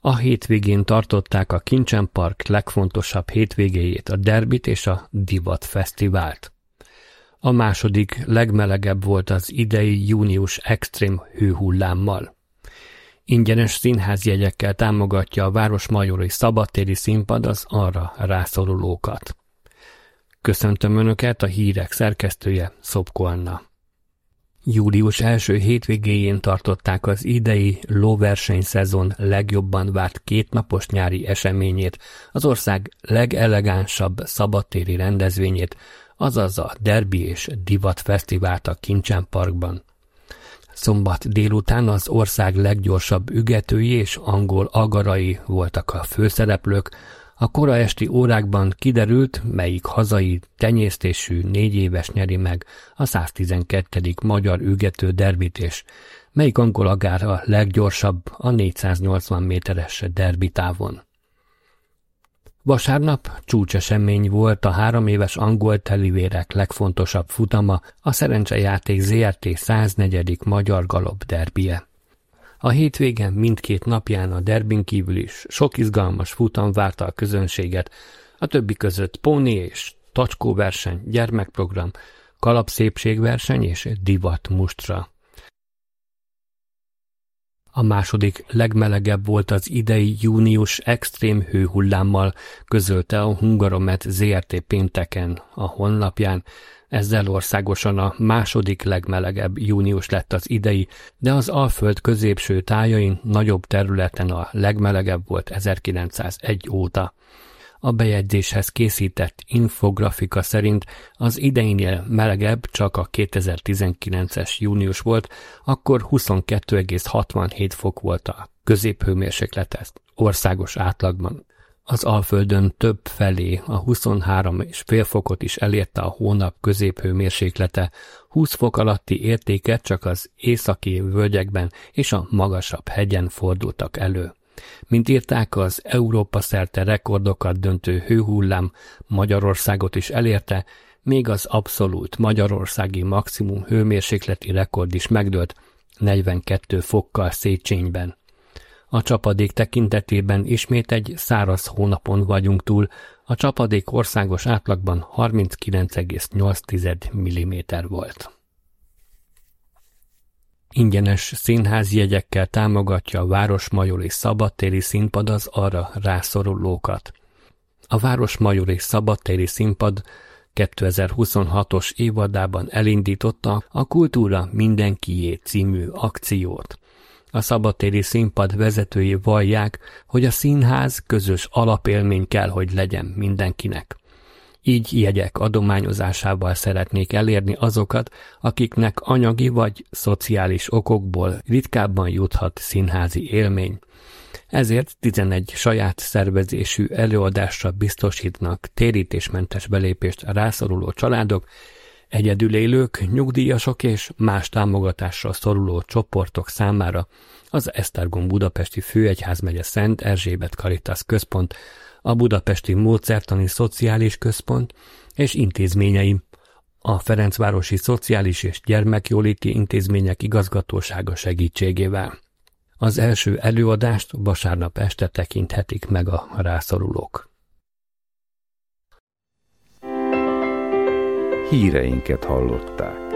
A hétvégén tartották a Kincsen Park legfontosabb hétvégéjét, a Derbyt és a Divat Fesztivált. A második legmelegebb volt az idei június extrém hőhullámmal. Ingyenes színházjegyekkel támogatja a Városmajori Szabadtéri Színpad az arra rászorulókat. Köszöntöm Önöket, a hírek szerkesztője, Szopko Anna. Július első hétvégéjén tartották az idei lóversenyszezon legjobban várt kétnapos nyári eseményét, az ország legelegánsabb szabadtéri rendezvényét, azaz a Derby és Divat Fesztivált a Kincsen Parkban. Szombat délután az ország leggyorsabb ügetői és angol agarai voltak a főszereplők. A kora esti órákban kiderült, melyik hazai tenyésztésű 4 éves nyeri meg a 112. magyar ügető derbyt, és melyik angol agár a leggyorsabb a 480 méteres derby távon. Vasárnap csúcsesemény volt a 3 éves angol telivérek legfontosabb futama, a Szerencsejáték Zrt. 104. magyar galop derbije. A hétvégen mindkét napján a derbin kívül is sok izgalmas futam várta a közönséget, a többi között póni és tacskóverseny, gyermekprogram, kalapszépségverseny és divat mustra. A második legmelegebb volt az idei június extrém hőhullámmal, közölte a Hungaromet Zrt. Pénteken a honlapján. Ezzel országosan a második legmelegebb június lett az idei, de az Alföld középső tájain nagyobb területen a legmelegebb volt 1901 óta. A bejegyzéshez készített infografika szerint az ideinél melegebb csak a 2019-es június volt, akkor 22,67 fok volt a középhőmérséklet országos átlagban. Az Alföldön több felé a 23,5 fokot is elérte a hónap középhőmérséklete, 20 fok alatti értéket csak az északi völgyekben és a magasabb hegyen fordultak elő. Mint írták, az Európa szerte rekordokat döntő hőhullám Magyarországot is elérte, még az abszolút magyarországi maximum hőmérsékleti rekord is megdőlt 42 fokkal Széchenyben. A csapadék tekintetében ismét egy száraz hónapon vagyunk túl, a csapadék országos átlagban 39,8 mm volt. Ingyenes színházjegyekkel támogatja a Városmajori Szabadtéri Színpad az arra rászorulókat. A Városmajori Szabadtéri Színpad 2026-os évadában elindította a Kultúra mindenkié című akciót. A szabadtéri színpad vezetői vallják, hogy a színház közös alapélmény kell, hogy legyen mindenkinek. Így jegyek adományozásával szeretnék elérni azokat, akiknek anyagi vagy szociális okokból ritkábban juthat színházi élmény. Ezért 11 saját szervezésű előadásra biztosítnak térítésmentes belépést a rászoruló családok, egyedülélők, nyugdíjasok és más támogatásra szoruló csoportok számára az Esztergom Budapesti Főegyházmegye Szent Erzsébet Caritas Központ, a Budapesti Módszertani Szociális Központ és intézményei, a Ferencvárosi Szociális és Gyermekjóléti Intézmények Igazgatósága segítségével. Az első előadást vasárnap este tekinthetik meg a rászorulók. Híreinket hallották.